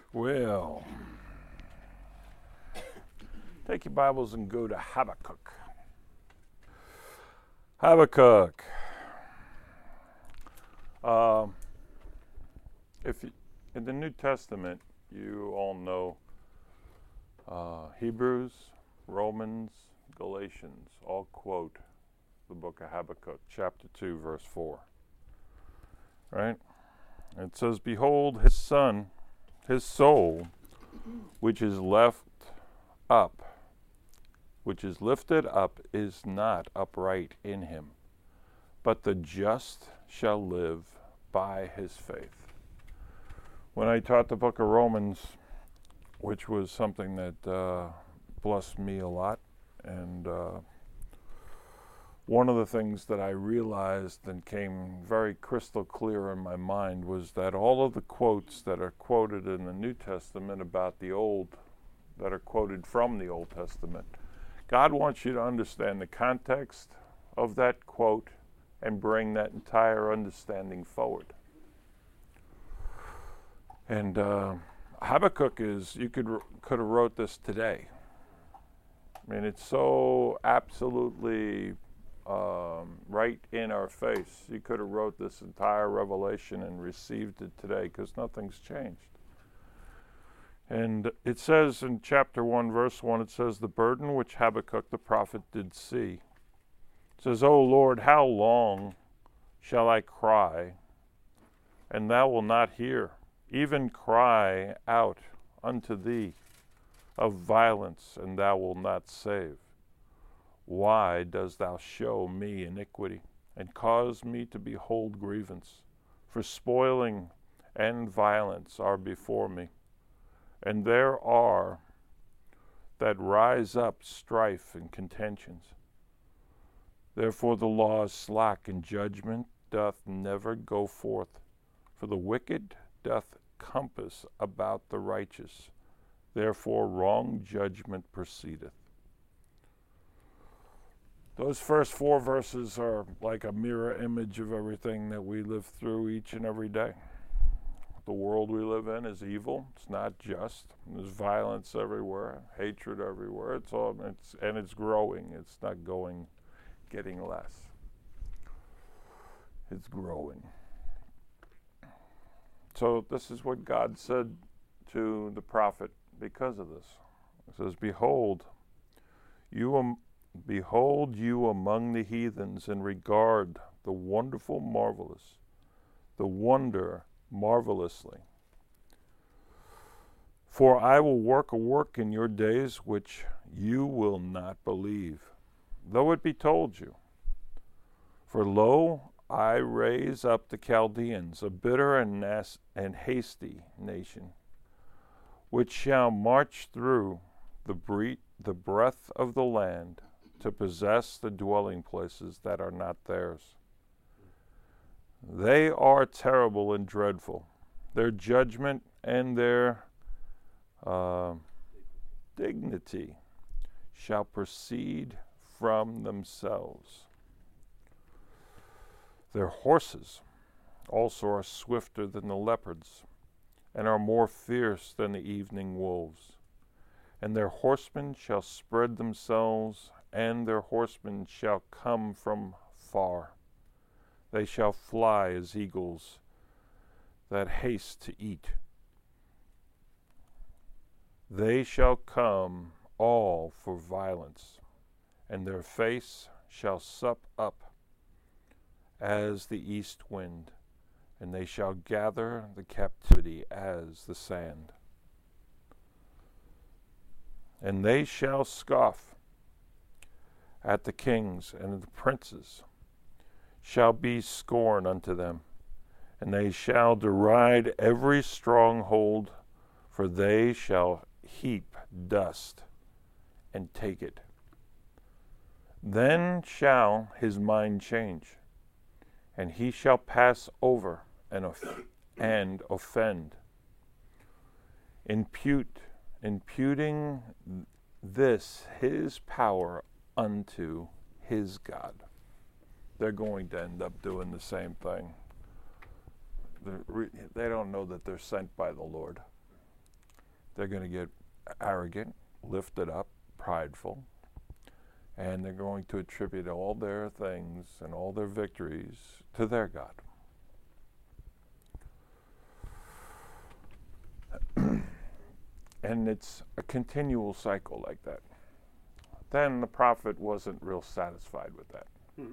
Well, take your Bibles and go to Habakkuk. Habakkuk. If you, in the New Testament, you all know Hebrews, Romans, Galatians all quote the book of Habakkuk, chapter 2, verse 4. Right? It says, "Behold, his son, his soul, which is lifted up, is not upright in him, but the just shall live by his faith." When I taught the book of Romans, which was something that blessed me a lot, and one of the things that I realized and came very crystal clear in my mind was that all of the quotes that are quoted in the New Testament about the Old, that are quoted from the Old Testament, God wants you to understand the context of that quote and bring that entire understanding forward. And Habakkuk is, you could have wrote this today. I mean, it's so absolutely right in our face. You could have wrote this entire revelation and received it today because nothing's changed. And it says in chapter 1, verse 1, it says, "The burden which Habakkuk the prophet did see." It says, "O Lord, how long shall I cry, and thou wilt not hear? Even cry out unto thee of violence, and thou wilt not save. Why dost thou show me iniquity, and cause me to behold grievance? For spoiling and violence are before me, and there are that rise up strife and contentions. Therefore the law is slack, and judgment doth never go forth. For the wicked doth compass about the righteous, therefore wrong judgment proceedeth." Those first four verses are like a mirror image of everything that we live through each and every day. The world we live in is evil. It's not just. There's violence everywhere, hatred everywhere. It's growing. It's not getting less. It's growing. So this is what God said to the prophet because of this. It says, "Behold, you among the heathens, and regard the wonderful marvelous, the wonder marvelously. For I will work a work in your days which you will not believe, though it be told you. For lo, I raise up the Chaldeans, a bitter and hasty nation, which shall march through the breadth of the land, to possess the dwelling places that are not theirs. They are terrible and dreadful. Their judgment and their dignity shall proceed from themselves. Their horses also are swifter than the leopards, and are more fierce than the evening wolves. And their horsemen shall spread themselves, and their horsemen shall come from far. They shall fly as eagles that haste to eat. They shall come all for violence, and their face shall sup up as the east wind, and they shall gather the captivity as the sand. And they shall scoff at the kings, and the princes shall be scorn unto them, and they shall deride every stronghold, for they shall heap dust and take it. Then shall his mind change, and he shall pass over and offend, imputing this his power unto his God. They're going to end up doing the same thing. They don't know that they're sent by the Lord. they're going to get arrogant, lifted up, prideful, and they're going to attribute all their things and all their victories to their God. And it's a continual cycle like that. Then the prophet wasn't real satisfied with that. Mm-hmm.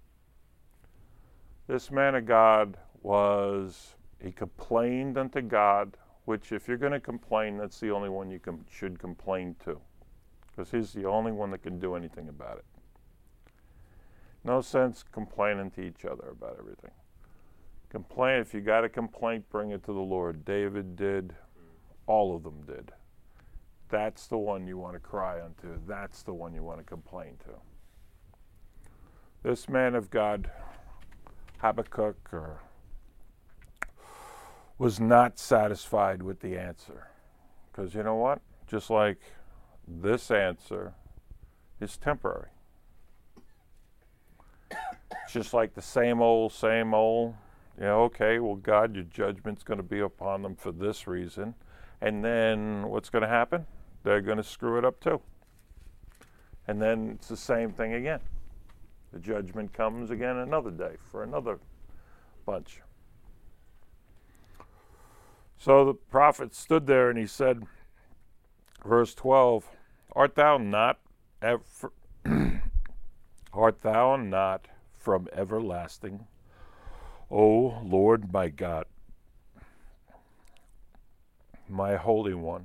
This man of God he complained unto God, which if you're going to complain, that's the only one you should complain to, because he's the only one that can do anything about it. No sense complaining to each other about everything. Complain, if you got a complaint, bring it to the Lord. David did. All of them did. That's the one you want to cry unto. That's the one you want to complain to. This man of God, Habakkuk, was not satisfied with the answer. Because you know what? Just like this answer is temporary. It's just like the same old. Okay, well, God, your judgment's going to be upon them for this reason. And then what's going to happen? They're going to screw it up too. And then it's the same thing again. The judgment comes again another day for another bunch. So the prophet stood there and he said, verse 12, Art thou not from everlasting, O Lord my God, my Holy One?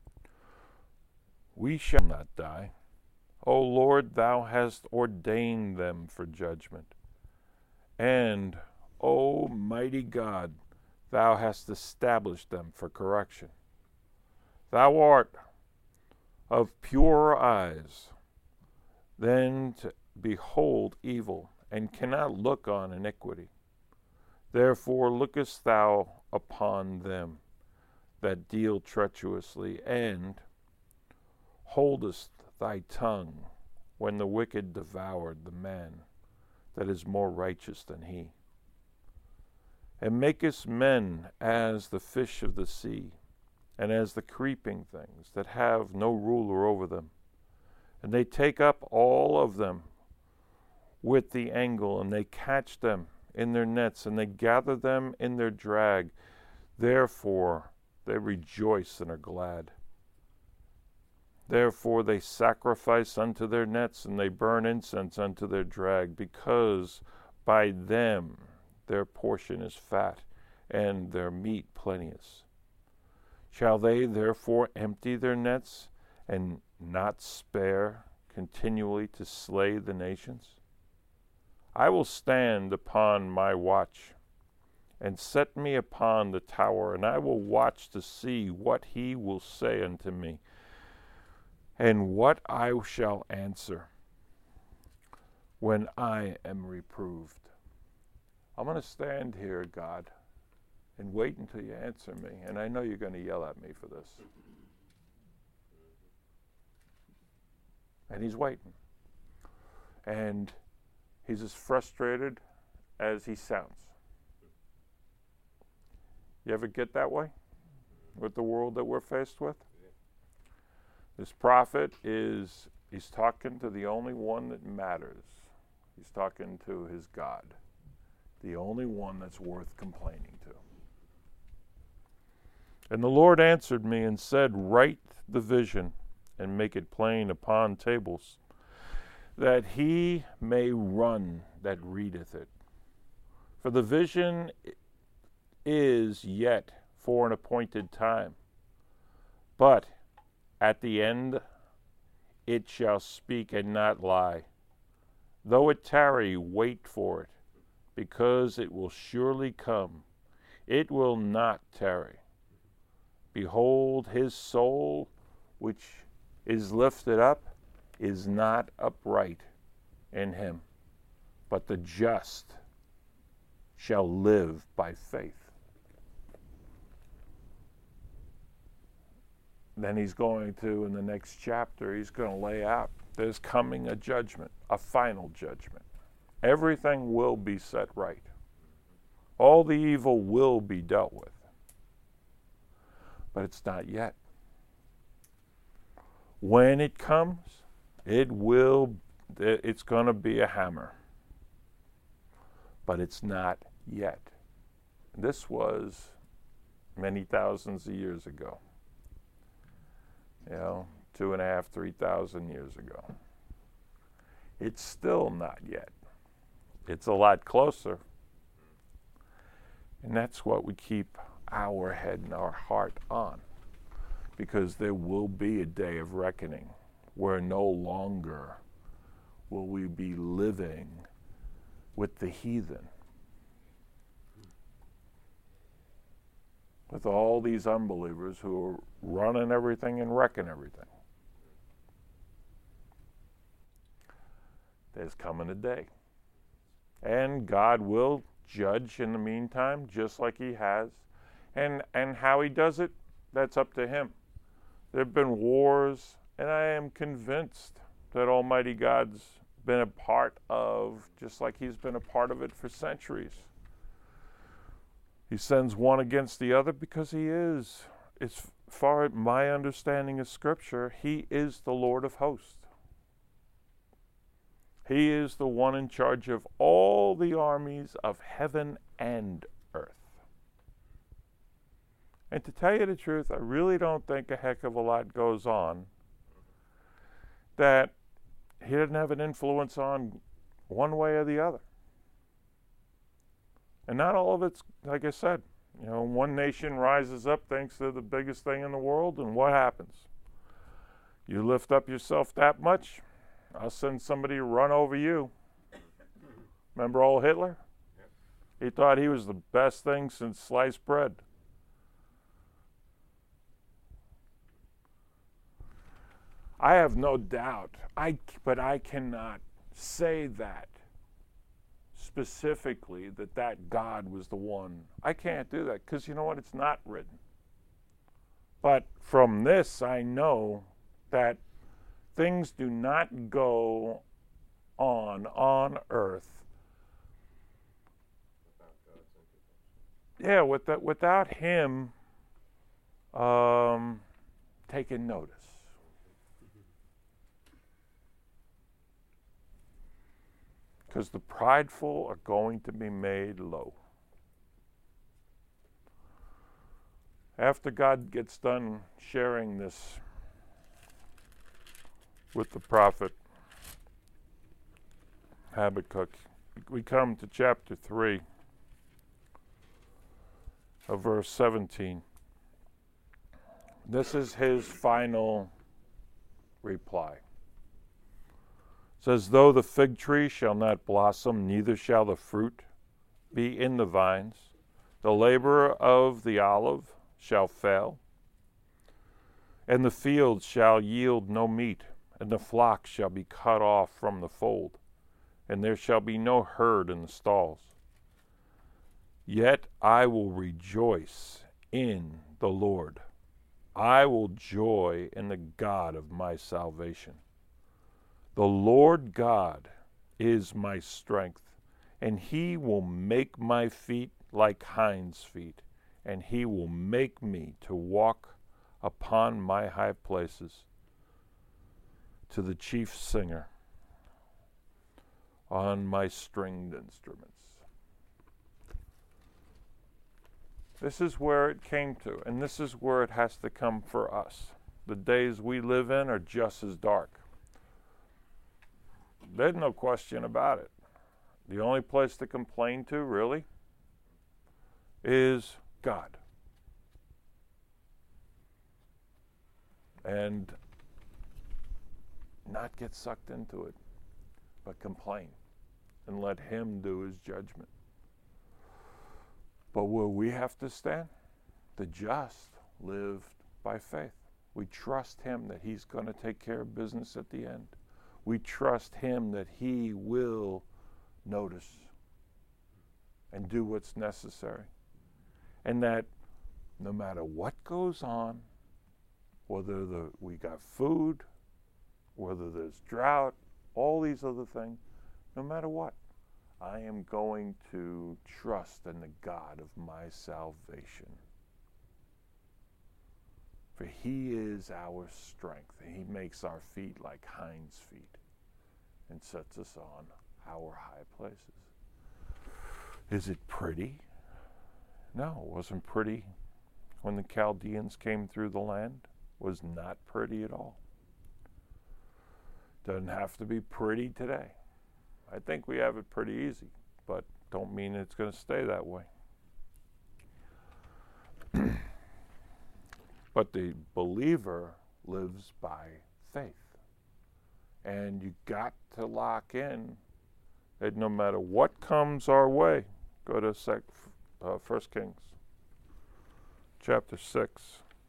We shall not die. O Lord, thou hast ordained them for judgment. And, O mighty God, thou hast established them for correction. Thou art of purer eyes than to behold evil, and cannot look on iniquity. Therefore lookest thou upon them that deal treacherously, and holdest thy tongue when the wicked devoured the man that is more righteous than he. And makest men as the fish of the sea, and as the creeping things that have no ruler over them. And they take up all of them with the angle, and they catch them in their nets, and they gather them in their drag. Therefore they rejoice and are glad. Therefore they sacrifice unto their nets, and they burn incense unto their drag, because by them their portion is fat, and their meat plenteous. Shall they therefore empty their nets, and not spare continually to slay the nations? I will stand upon my watch, and set me upon the tower, and I will watch to see what he will say unto me, and what I shall answer when I am reproved. I'm going to stand here, God, and wait until you answer me. And I know you're going to yell at me for this. And he's waiting. And he's as frustrated as he sounds. You ever get that way with the world that we're faced with? This prophet he's talking to the only one that matters. He's talking to his God, the only one that's worth complaining to. And the Lord answered me and said, Write the vision and make it plain upon tables, that he may run that readeth it. For the vision is yet for an appointed time, but at the end it shall speak and not lie. Though it tarry, wait for it, because it will surely come. It will not tarry. Behold, his soul, which is lifted up, is not upright in him, but the just shall live by faith. Then he's going to, in the next chapter, he's going to lay out, there's coming a judgment, a final judgment. Everything will be set right. All the evil will be dealt with. But it's not yet. When it comes, it's going to be a hammer. But it's not yet. This was many thousands of years ago. 2.5, 3,000 years ago. It's still not yet. It's a lot closer. And that's what we keep our head and our heart on. Because there will be a day of reckoning where no longer will we be living with the heathen, with all these unbelievers who are running everything and wrecking everything. There's coming a day. And God will judge in the meantime, just like he has. And how he does it, that's up to him. There have been wars, and I am convinced that Almighty God's been a part of, just like he's been a part of it for centuries. He sends one against the other because he is, as far as my understanding of Scripture, he is the Lord of hosts. He is the one in charge of all the armies of heaven and earth. And to tell you the truth, I really don't think a heck of a lot goes on that he didn't have an influence on one way or the other. And not all of it's, like I said, one nation rises up, thinks they're the biggest thing in the world, and what happens? You lift up yourself that much, I'll send somebody to run over you. Remember old Hitler? He thought he was the best thing since sliced bread. I have no doubt, but I cannot say that specifically that God was the one. I can't do that because you know what? It's not written. But from this, I know that things do not go on earth. Yeah, without him taking notice. Because the prideful are going to be made low. After God gets done sharing this with the prophet Habakkuk, we come to chapter 3 of verse 17. This is his final reply. It says, though the fig tree shall not blossom, neither shall the fruit be in the vines, the labor of the olive shall fail, and the field shall yield no meat, and the flock shall be cut off from the fold, and there shall be no herd in the stalls. Yet I will rejoice in the Lord. I will joy in the God of my salvation. The Lord God is my strength, and he will make my feet like hinds' feet, and he will make me to walk upon my high places. To the chief singer on my stringed instruments. This is where it came to, and this is where it has to come for us. The days we live in are just as dark. There's no question about it. The only place to complain to, really, is God. And not get sucked into it, but complain and let him do his judgment. But where we have to stand, the just live by faith. We trust him that he's going to take care of business at the end. We trust him that he will notice and do what's necessary. And that no matter what goes on, whether we got food, whether there's drought, all these other things, no matter what, I am going to trust in the God of my salvation. For he is our strength, and he makes our feet like hinds' feet and sets us on our high places. Is it pretty? No, it wasn't pretty when the Chaldeans came through the land. It was not pretty at all. Doesn't have to be pretty today. I think we have it pretty easy, but don't mean it's going to stay that way. But the believer lives by faith. And you got to lock in that no matter what comes our way, go to 1 Kings chapter 6.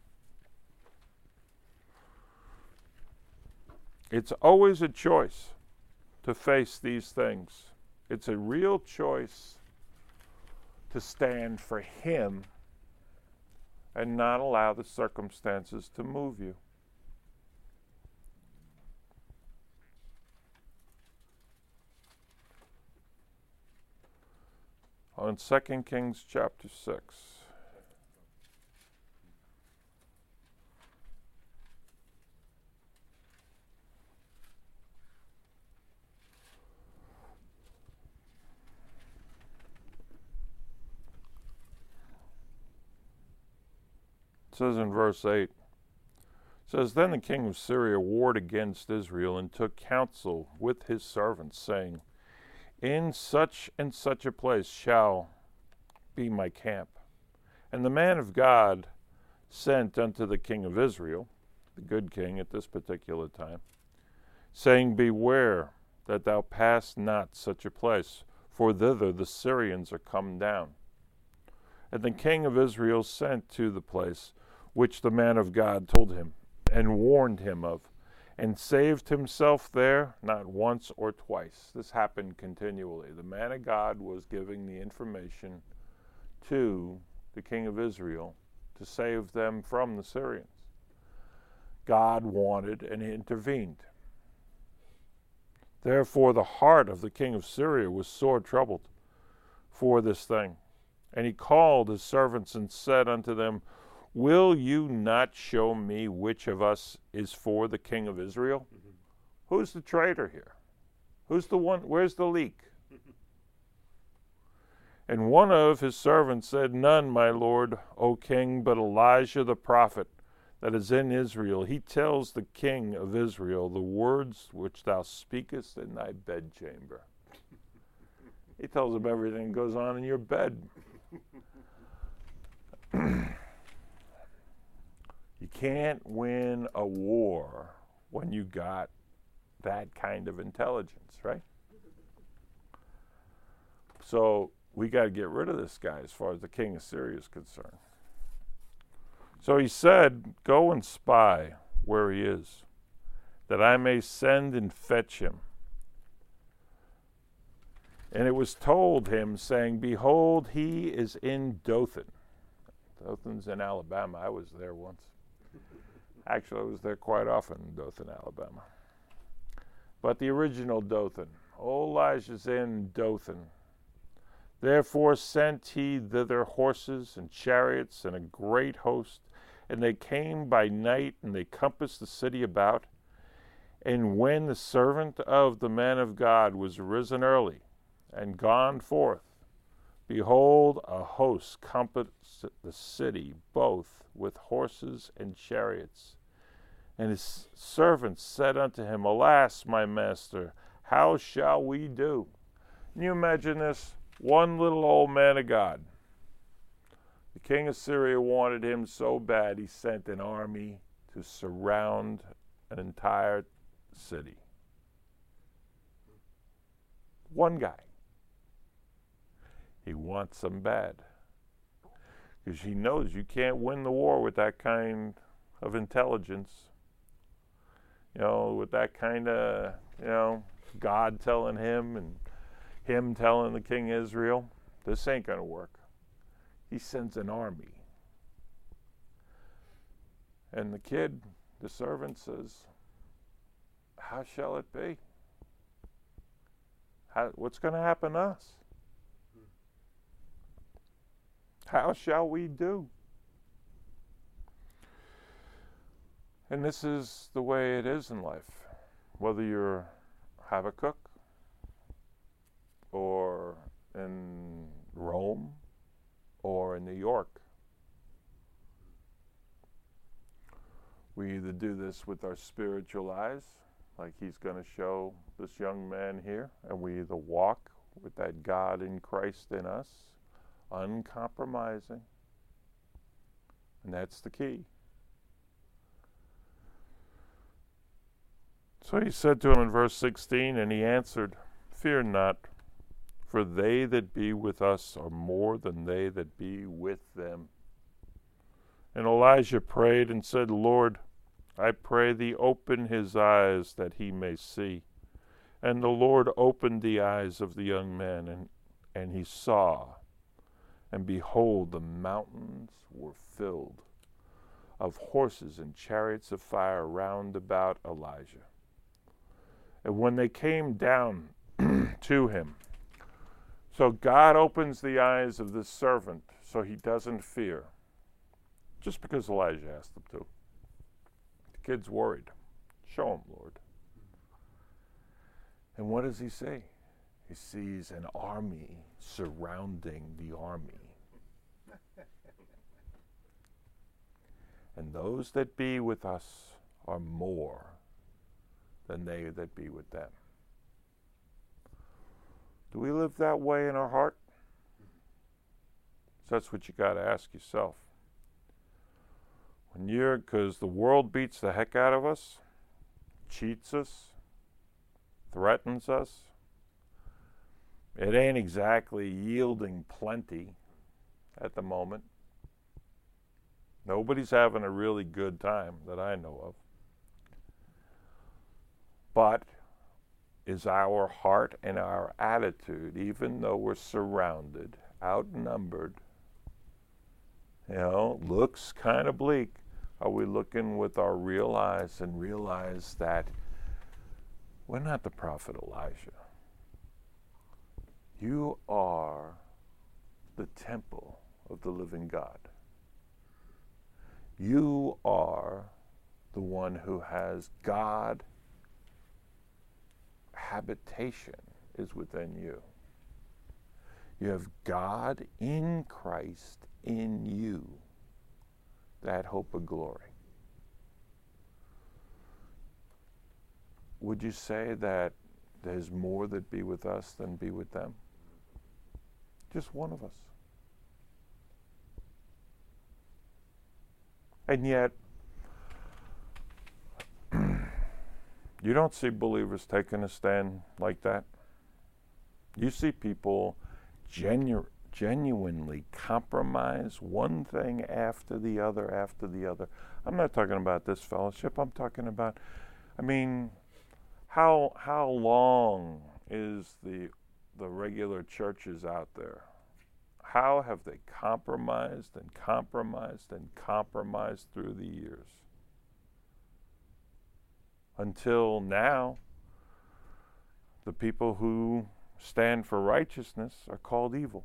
It's always a choice to face these things. It's a real choice to stand for him and not allow the circumstances to move you. On 2 Kings chapter 6. It says in verse 8, it says, Then the king of Syria warred against Israel and took counsel with his servants, saying, In such and such a place shall be my camp. And the man of God sent unto the king of Israel, the good king at this particular time, saying, Beware that thou pass not such a place, for thither the Syrians are come down. And the king of Israel sent to the place which the man of God told him, and warned him of, and saved himself there not once or twice. This happened continually. The man of God was giving the information to the king of Israel to save them from the Syrians. God wanted and intervened. Therefore the heart of the king of Syria was sore troubled for this thing. And he called his servants and said unto them, Will you not show me which of us is for the king of Israel? Mm-hmm. Who's the traitor here? Who's the one? Where's the leak? And one of his servants said, None, my lord, O king, but Elijah the prophet that is in Israel. He tells the king of Israel the words which thou speakest in thy bedchamber. He tells him everything that goes on in your bed. You can't win a war when you got that kind of intelligence, right? So we got to get rid of this guy as far as the king of Syria is concerned. So he said, Go and spy where he is, that I may send and fetch him. And it was told him, saying, Behold, he is in Dothan. Dothan's in Alabama. I was there once. Actually, I was there quite often in Dothan, Alabama. But the original Dothan. Elijah's in Dothan. Therefore sent he thither horses and chariots and a great host. And they came by night, and they compassed the city about. And when the servant of the man of God was risen early and gone forth, behold, a host compassed the city, both with horses and chariots. And his servants said unto him, Alas, my master, how shall we do? Can you imagine this? One little old man of God. The king of Syria wanted him so bad, he sent an army to surround an entire city. One guy. He wants them bad. Because he knows you can't win the war with that kind of intelligence. With that kind of, God telling him and him telling the king of Israel, this ain't going to work. He sends an army. And the kid, the servant, says, How shall it be? What's going to happen to us? How shall we do? And this is the way it is in life. Whether you're Habakkuk or in Rome or in New York, we either do this with our spiritual eyes, like he's going to show this young man here, and we either walk with that God in Christ in us, uncompromising, and that's the key. So he said to him in verse 16, and he answered, Fear not, for they that be with us are more than they that be with them. And Elijah prayed and said, Lord, I pray thee open his eyes that he may see. And the Lord opened the eyes of the young man, and he saw. And behold, the mountains were filled of horses and chariots of fire round about Elijah. And when they came down to him, so God opens the eyes of this servant so he doesn't fear, just because Elijah asked him to. The kid's worried. Show him, Lord. And what does he see? He sees an army surrounding the army. And those that be with us are more than they that be with them. Do we live that way in our heart? So that's what you got to ask yourself. Because the world beats the heck out of us, cheats us, threatens us. It ain't exactly yielding plenty at the moment. Nobody's having a really good time that I know of. But is our heart and our attitude, even though we're surrounded, outnumbered, looks kind of bleak, are we looking with our real eyes and realize that we're not the prophet Elijah? You are the temple of the living God. You are the one who has God. Habitation is within you. You have God in Christ in you, that hope of glory. Would you say that there's more that be with us than be with them? Just one of us. And yet, you don't see believers taking a stand like that. You see people genuinely compromise one thing after the other. I'm not talking about this fellowship. I'm talking about, how long is the regular churches out there? How have they compromised and compromised and compromised through the years? Until now, the people who stand for righteousness are called evil.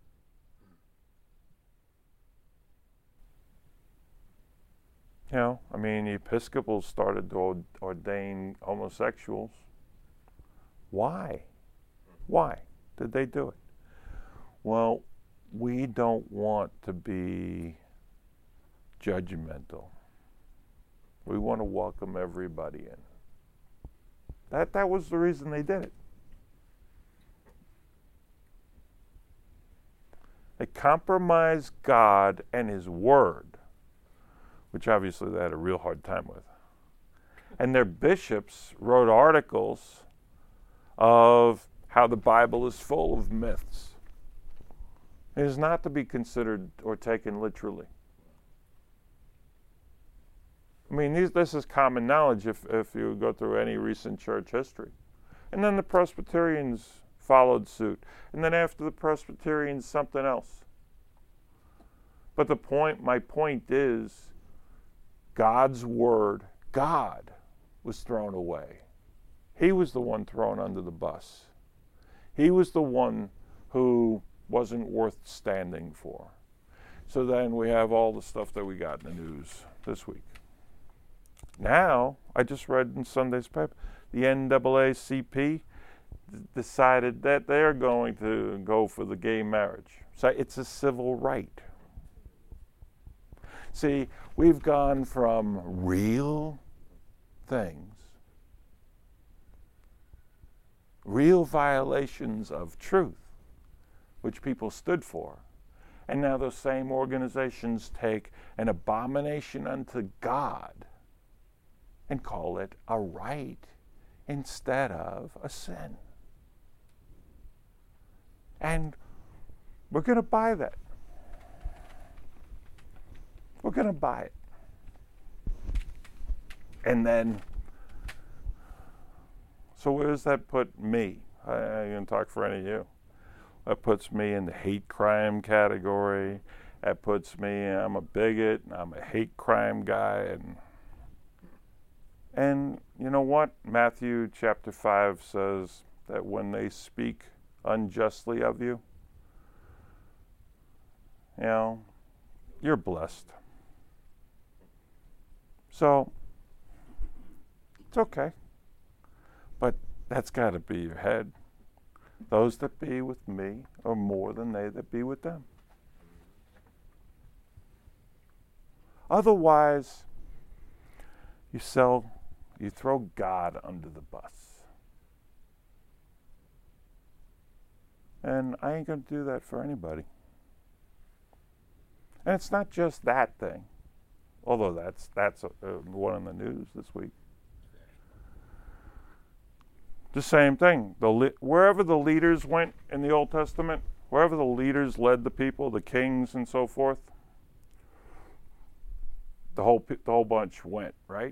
The Episcopals started to ordain homosexuals. Why? Why did they do it? Well, we don't want to be judgmental. We want to welcome everybody in. That was the reason they did it. They compromised God and His Word, which obviously they had a real hard time with. And their bishops wrote articles of how the Bible is full of myths. It is not to be considered or taken literally. This is common knowledge if you go through any recent church history. And then the Presbyterians followed suit. And then after the Presbyterians, something else. But my point is, God's Word, God was thrown away. He was the one thrown under the bus. He was the one who wasn't worth standing for. So then we have all the stuff that we got in the news this week. Now, I just read in Sunday's paper, the NAACP decided that they're going to go for the gay marriage. So it's a civil right. See, we've gone from real things, real violations of truth, which people stood for, and now those same organizations take an abomination unto God and call it a right instead of a sin. And we're going to buy that. We're going to buy it. And then, so where does that put me? I'm going to talk for any of you. That puts me in the hate crime category. That puts me, I'm a bigot, I'm a hate crime guy. And you know what? Matthew chapter 5 says that when they speak unjustly of you, you know, you're blessed. So, it's okay. But that's got to be your head. Those that be with me are more than they that be with them. Otherwise, you throw God under the bus. And I ain't going to do that for anybody. And it's not just that thing, although that's one in the news this week. The same thing. Wherever the leaders went in the Old Testament, wherever the leaders led the people, the kings and so forth, the whole bunch went, right?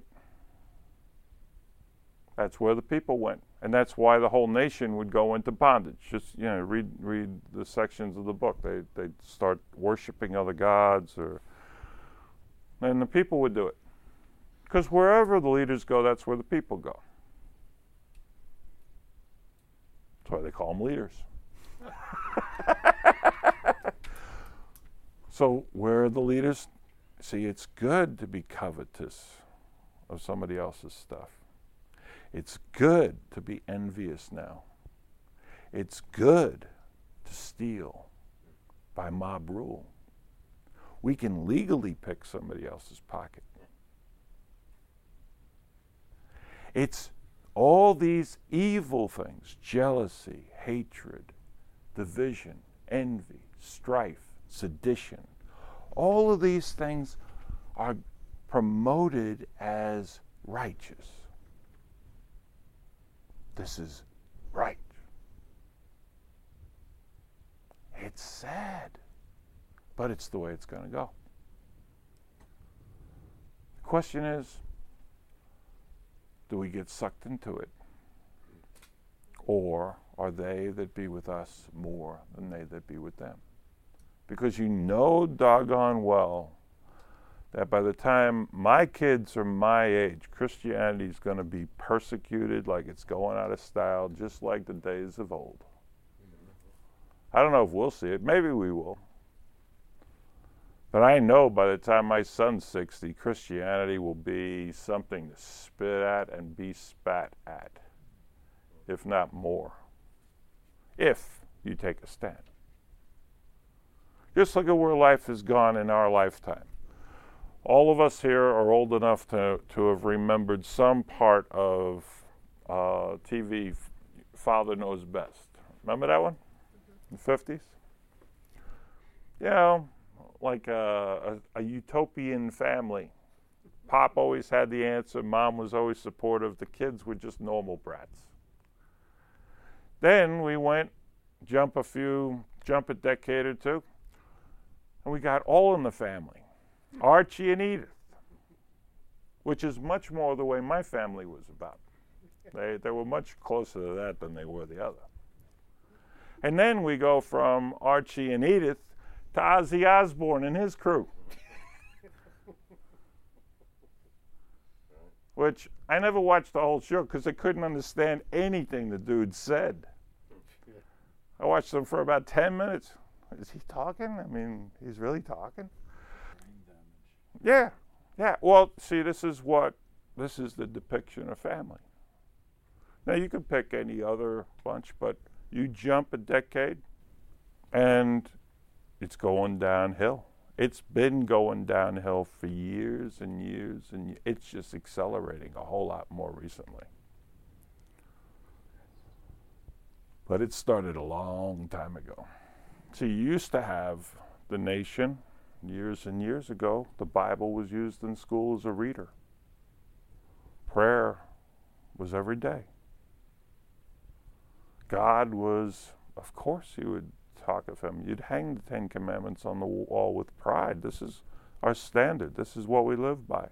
That's where the people went, and that's why the whole nation would go into bondage. Just read the sections of the book. They'd start worshiping other gods, and the people would do it, because wherever the leaders go, that's where the people go. That's why they call them leaders. So where are the leaders? See, it's good to be covetous of somebody else's stuff. It's good to be envious now. It's good to steal by mob rule. We can legally pick somebody else's pocket. It's all these evil things: jealousy, hatred, division, envy, strife, sedition. All of these things are promoted as righteous. This is right. It's sad, but it's the way it's going to go. The question is, do we get sucked into it? Or are they that be with us more than they that be with them? Because you know doggone well that by the time my kids are my age, Christianity is going to be persecuted like it's going out of style, just like the days of old. I don't know if we'll see it. Maybe we will. But I know by the time my son's 60, Christianity will be something to spit at and be spat at, if not more, if you take a stand. Just look at where life has gone in our lifetime. All of us here are old enough to have remembered some part of TV Father Knows Best. Remember that one? In the 50s? You know, like a utopian family. Pop always had the answer. Mom was always supportive. The kids were just normal brats. Then we went, jump a decade or two, and we got All in the Family. Archie and Edith, which is much more the way my family was about. They were much closer to that than they were the other. And then we go from Archie and Edith to Ozzy Osbourne and his crew, which I never watched the whole show because I couldn't understand anything the dude said. I watched them for about 10 minutes. Is he talking? I mean, he's really talking? Yeah. Well, see, this is what this is the depiction of family. Now, you could pick any other bunch, but you jump a decade, and it's going downhill. It's been going downhill for years and years, and it's just accelerating a whole lot more recently. But it started a long time ago. So you used to have the nation, years and years ago, the Bible was used in school as a reader. Prayer was every day. God was, of course, you would talk of him. You'd hang the Ten Commandments on the wall with pride. This is our standard. This is what we live by.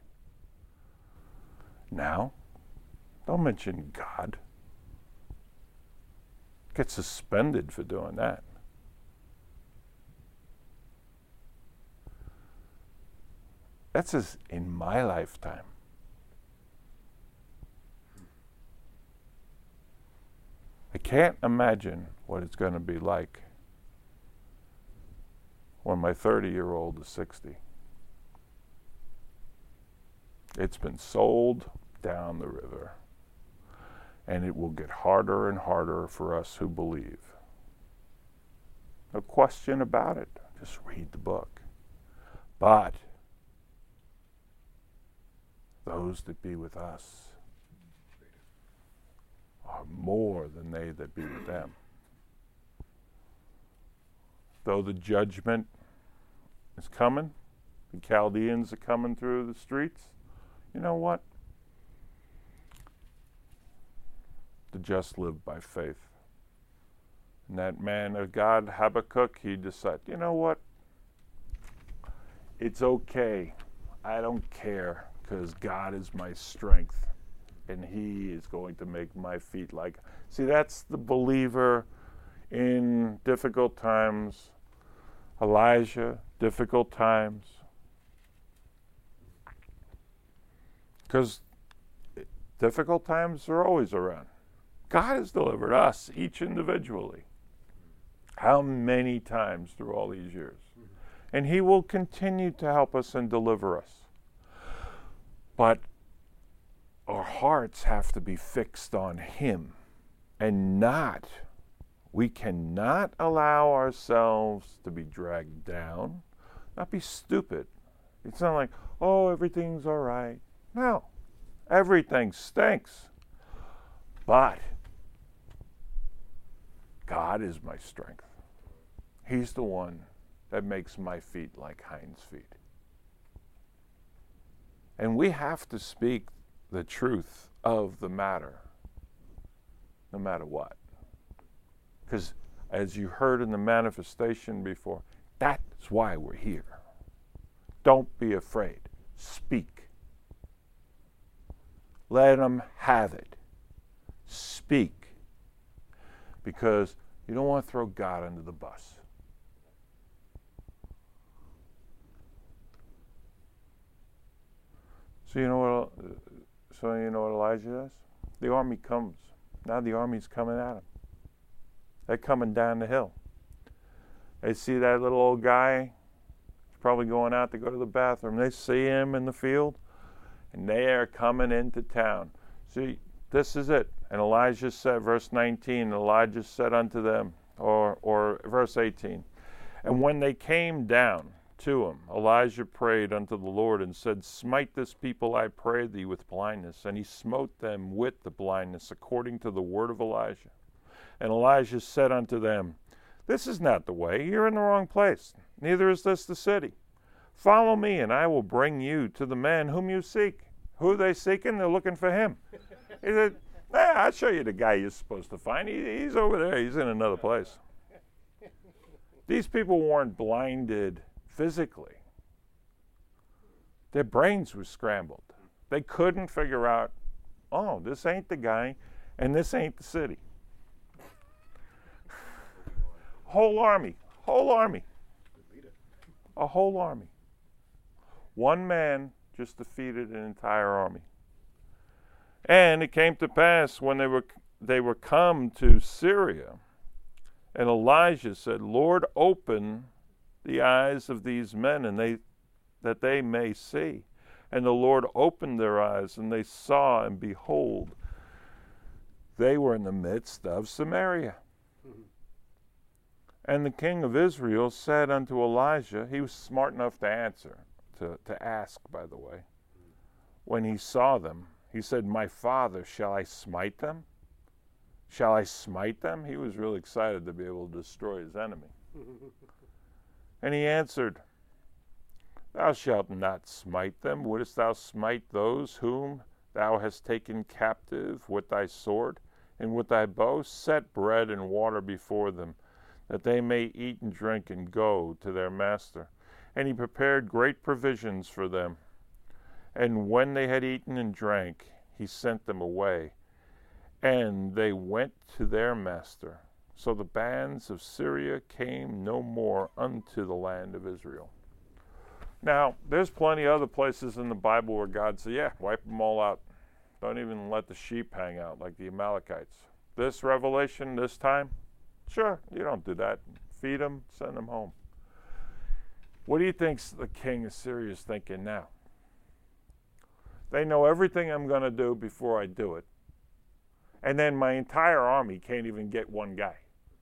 Now, don't mention God. Get suspended for doing that. That's just in my lifetime. I can't imagine what it's going to be like when my 30-year-old is 60. It's been sold down the river, and it will get harder and harder for us who believe. No question about it. Just read the book. But those that be with us are more than they that be with them. Though the judgment is coming, the Chaldeans are coming through the streets, you know what? The just live by faith. And that man of God, Habakkuk, he decided, you know what? It's okay. I don't care, because God is my strength, and he is going to make my feet like. See, that's the believer in difficult times. Elijah, difficult times. Because difficult times are always around. God has delivered us, each individually. How many times through all these years? And he will continue to help us and deliver us. But our hearts have to be fixed on him, and we cannot allow ourselves to be dragged down, not be stupid. It's not like, oh, everything's all right. No, everything stinks. But God is my strength. He's the one that makes my feet like hinds' feet. And we have to speak the truth of the matter, no matter what. Because as you heard in the manifestation before, that's why we're here. Don't be afraid. Speak. Let them have it. Speak. Because you don't want to throw God under the bus. So you know what Elijah does? The army comes. Now the army's coming at him. They're coming down the hill. They see that little old guy. He's probably going out to go to the bathroom. They see him in the field, and they are coming into town. See, this is it. And Elijah said, verse 19, Elijah said unto them, or verse 18, and when they came down to him, Elijah prayed unto the Lord and said, smite this people, I pray thee, with blindness. And he smote them with the blindness, according to the word of Elijah. And Elijah said unto them, this is not the way, you're in the wrong place, neither is this the city. Follow me, and I will bring you to the man whom you seek. Who are they seeking? They're looking for him. He said, I'll show you the guy you're supposed to find. He's over there. He's in another place. These people weren't blinded physically. Their brains were scrambled. They couldn't figure out, oh, this ain't the guy, and this ain't the city. Whole army. A whole army. One man just defeated an entire army. And it came to pass when they were come to Syria, and Elijah said, Lord, open the eyes of these men, and that they may see. And the Lord opened their eyes, and they saw, and behold, they were in the midst of Samaria. And the king of Israel said unto Elijah, he was smart enough to answer, to ask, by the way, when he saw them, he said, my father, shall I smite them? Shall I smite them? He was really excited to be able to destroy his enemy. And he answered, thou shalt not smite them. Wouldest thou smite those whom thou hast taken captive with thy sword and with thy bow? Set bread and water before them, that they may eat and drink and go to their master. And he prepared great provisions for them. And when they had eaten and drank, he sent them away. And they went to their master. So the bands of Syria came no more unto the land of Israel. Now, there's plenty of other places in the Bible where God said, yeah, wipe them all out. Don't even let the sheep hang out like the Amalekites. This revelation, this time, sure, you don't do that. Feed them, send them home. What do you think the king of Syria is thinking now? They know everything I'm going to do before I do it. And then my entire army can't even get one guy.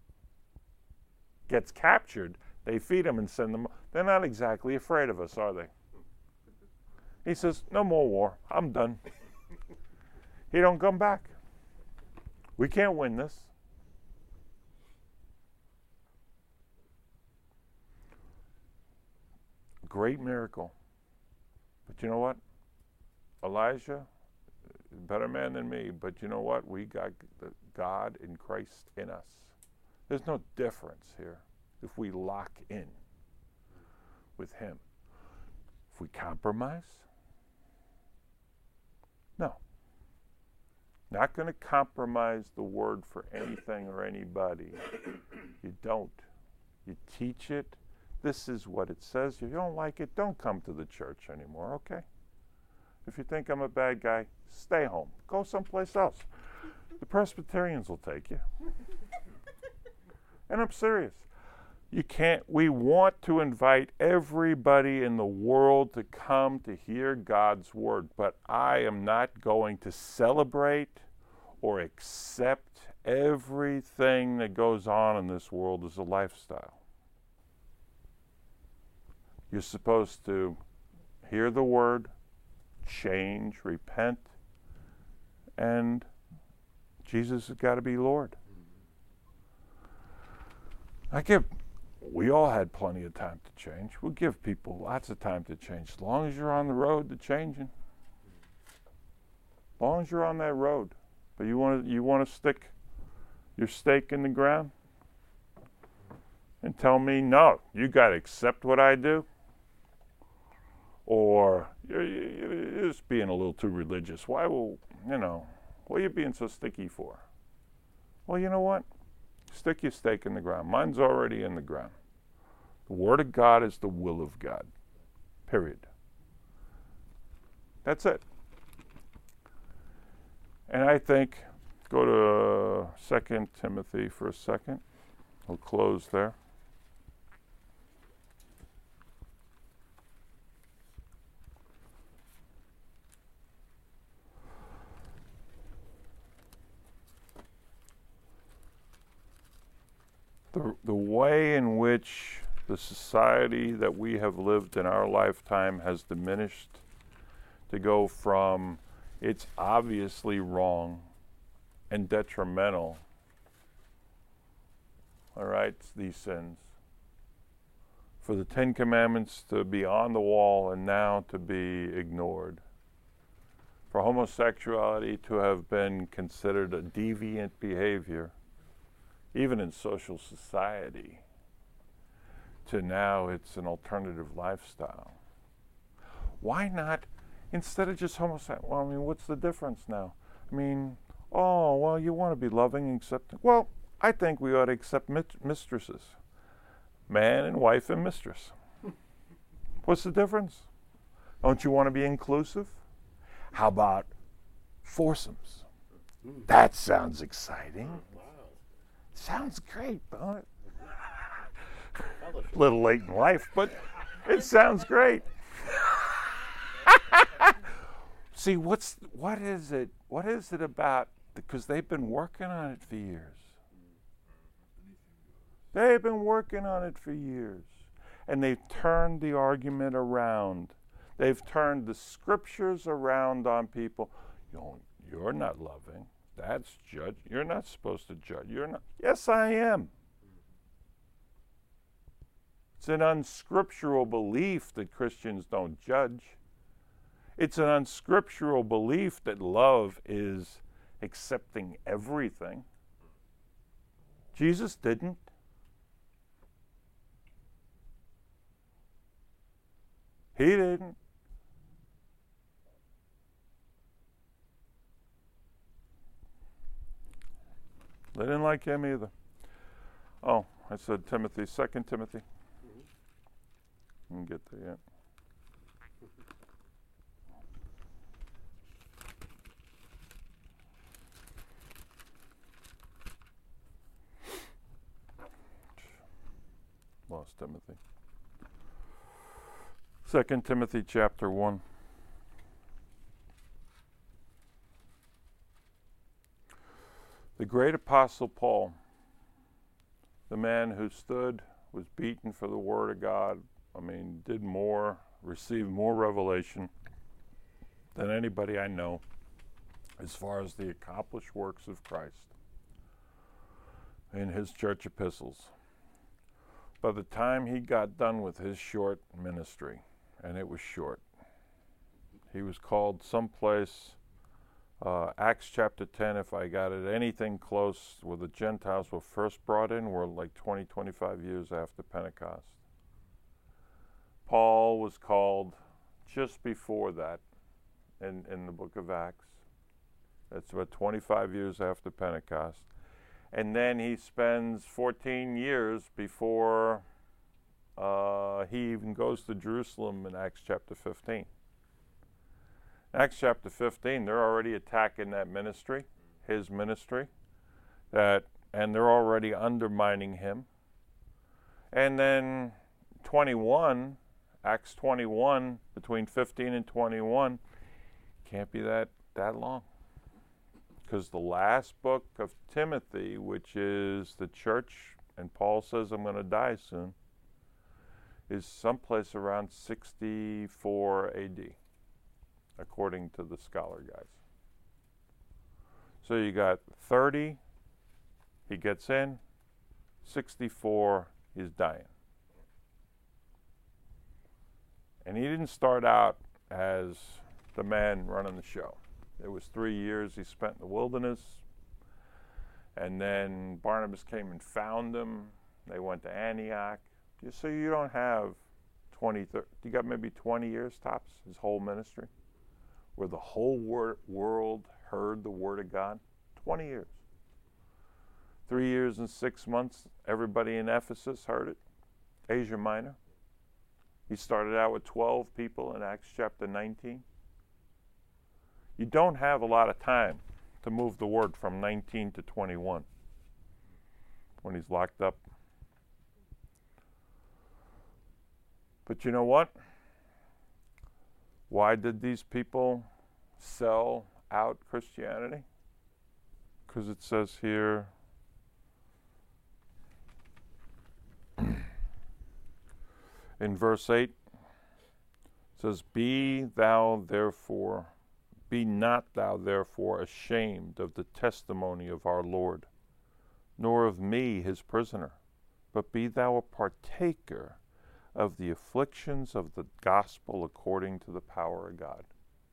Gets captured, they feed him and send them. They're not exactly afraid of us, are they? He says, no more war. I'm done. He don't come back. We can't win this. Great miracle. But you know what? Elijah, better man than me, but you know what? We got God in Christ in us. There's no difference here if we lock in with him. If we compromise, no. Not going to compromise the word for anything or anybody. You don't. You teach it. This is what it says. If you don't like it, don't come to the church anymore, okay? If you think I'm a bad guy, stay home. Go someplace else. The Presbyterians will take you. And I'm serious. We want to invite everybody in the world to come to hear God's word, but I am not going to celebrate or accept everything that goes on in this world as a lifestyle. You're supposed to hear the word, change, repent, and Jesus has got to be Lord. We all had plenty of time to change. We'll give people lots of time to change, as long as you're on the road to changing. As long as you're on that road. But you want to stick your stake in the ground and tell me, no, you got to accept what I do? Or you're just being a little too religious. What are you being so sticky for? Well, you know what? Stick your stake in the ground. Mine's already in the ground. The Word of God is the will of God. Period. That's it. And I think, go to 2 Timothy for a second. We'll close there. The way in which the society that we have lived in our lifetime has diminished to go from it's obviously wrong and detrimental, all right, these sins, for the Ten Commandments to be on the wall and now to be ignored, for homosexuality to have been considered a deviant behavior, even in social society, to now it's an alternative lifestyle. Why not, instead of just homosexual, well, I mean, what's the difference now? I mean, oh, well, you want to be loving and accepting. Well, I think we ought to accept mistresses. Man and wife and mistress. What's the difference? Don't you want to be inclusive? How about foursomes? That sounds exciting. Sounds great, don't it? A little late in life, but it sounds great. See, what is it? What is it about? Because they've been working on it for years. They've been working on it for years. And they've turned the argument around. They've turned the scriptures around on people. You're not loving. That's judge. You're not supposed to judge. You're not. Yes, I am. It's an unscriptural belief that Christians don't judge. It's an unscriptural belief that love is accepting everything. Jesus didn't. He didn't. They didn't like him either. Oh, I said Timothy, 2 Timothy. Didn't get there yet. Lost Timothy. 2 Timothy chapter 1. The great apostle Paul, the man who stood, was beaten for the word of God, did more, received more revelation than anybody I know as far as the accomplished works of Christ in his church epistles. By the time he got done with his short ministry, and it was short, he was called someplace, Acts chapter 10, if I got it, anything close where the Gentiles were first brought in were like 20, 25 years after Pentecost. Paul was called just before that in the book of Acts. That's about 25 years after Pentecost. And then he spends 14 years before he even goes to Jerusalem in Acts chapter 15. Acts chapter 15, they're already attacking that ministry, his ministry, and they're already undermining him. And then 21, Acts 21, between 15 and 21, can't be that long. Because the last book of Timothy, which is the church, and Paul says, I'm going to die soon, is someplace around 64 AD, according to the scholar guys. So you got 30, he gets in, 64, he's dying. And he didn't start out as the man running the show. It was 3 years he spent in the wilderness. And then Barnabas came and found him. They went to Antioch. So you don't have 20, 30, you got maybe 20 years tops, his whole ministry, where the whole world heard the word of God. 20 years. 3 years and 6 months, everybody in Ephesus heard it. Asia Minor. He started out with 12 people in Acts chapter 19. You don't have a lot of time to move the word from 19 to 21 when he's locked up. But you know what? Why did these people sell out Christianity? Because it says here, in verse 8, it says, Be not thou therefore ashamed of the testimony of our Lord, nor of me his prisoner, but be thou a partaker of the afflictions of the gospel according to the power of God.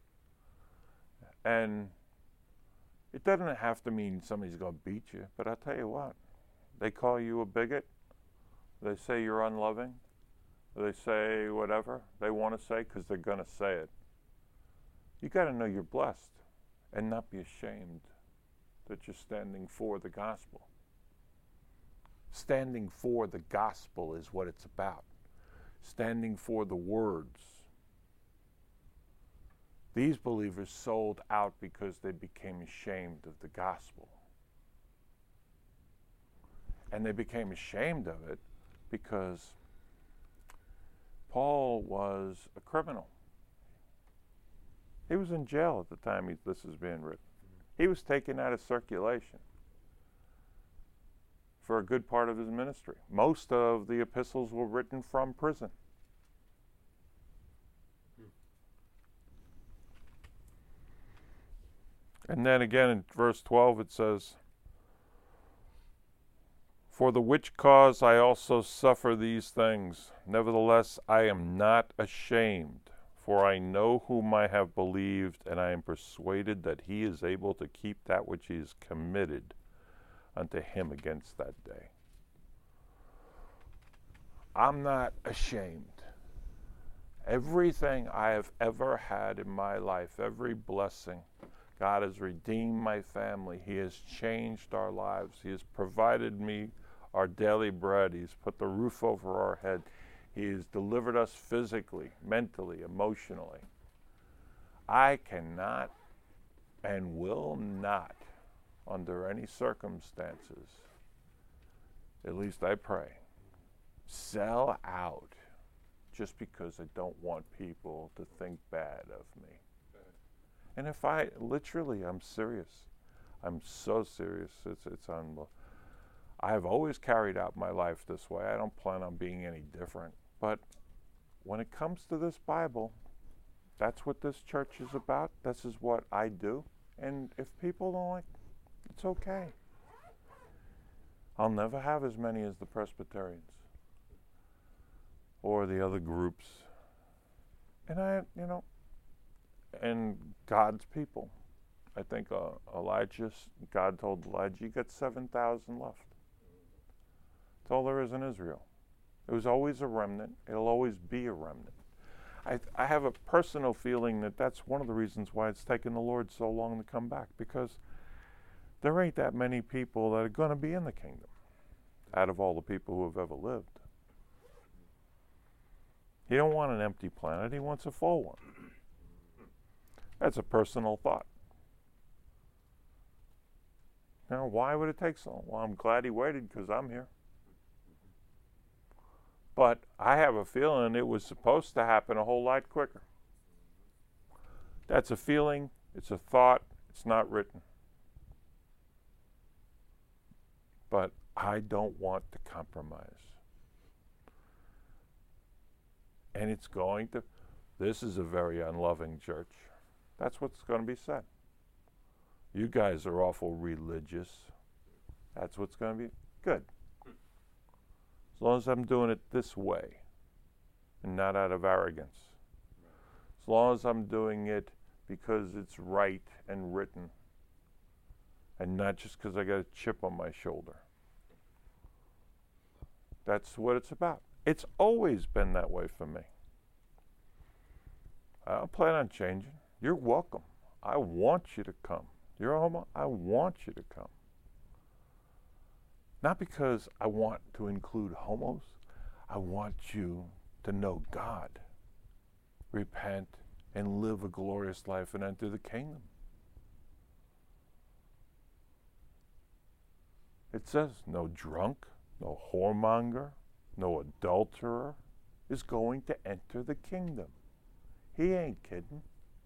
And it doesn't have to mean somebody's going to beat you, but I'll tell you what, they call you a bigot, they say you're unloving, they say whatever they want to say because they're going to say it. You got to know you're blessed and not be ashamed that you're standing for the gospel. Standing for the gospel is what it's about. Standing for the words. These believers sold out because they became ashamed of the gospel. And they became ashamed of it because Paul was a criminal. He was in jail at the time this is being written. He was taken out of circulation for a good part of his ministry. Most of the epistles were written from prison. And then again in verse 12 it says, "For the which cause I also suffer these things. Nevertheless, I am not ashamed, for I know whom I have believed, and I am persuaded that he is able to keep that which he has committed unto him against that day." I'm not ashamed. Everything I have ever had in my life, every blessing, God has redeemed my family. He has changed our lives. He has provided me our daily bread. He's put the roof over our head. He has delivered us physically, mentally, emotionally. I cannot and will not, under any circumstances, at least I pray, sell out just because I don't want people to think bad of me. And if I'm serious. I'm so serious. It's unbelievable. I've always carried out my life this way. I don't plan on being any different. But when it comes to this Bible, that's what this church is about. This is what I do. And if people don't like, it's okay. I'll never have as many as the Presbyterians or the other groups. And and God's people. I think God told Elijah, you got 7,000 left. That's all there is in Israel. It was always a remnant. It'll always be a remnant. I have a personal feeling that that's one of the reasons why it's taken the Lord so long to come back, because there ain't that many people that are going to be in the kingdom out of all the people who have ever lived. He don't want an empty planet. He wants a full one. That's a personal thought. Now, why would it take so long? Well, I'm glad he waited because I'm here. But I have a feeling it was supposed to happen a whole lot quicker. That's a feeling. It's a thought. It's not written. But I don't want to compromise. And it's going to. This is a very unloving church. That's what's going to be said. You guys are awful religious. That's what's going to be good. As long as I'm doing it this way and not out of arrogance. As long as I'm doing it because it's right and written and not just because I got a chip on my shoulder. That's what it's about. It's always been that way for me. I don't plan on changing. You're welcome. I want you to come. You're a homo. I want you to come. Not because I want to include homos. I want you to know God, repent, and live a glorious life and enter the kingdom. It says no drunk, no whoremonger, no adulterer is going to enter the kingdom. He ain't kidding.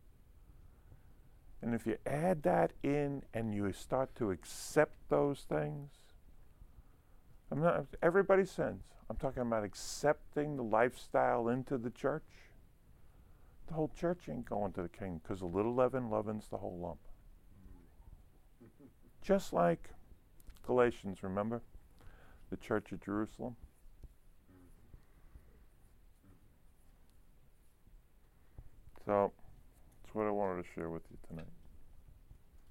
And if you add that in and you start to accept those things, everybody sins. I'm talking about accepting the lifestyle into the church. The whole church ain't going to the kingdom because a little leaven leavens the whole lump. Just like Galatians, remember? The church at Jerusalem. So, that's what I wanted to share with you tonight.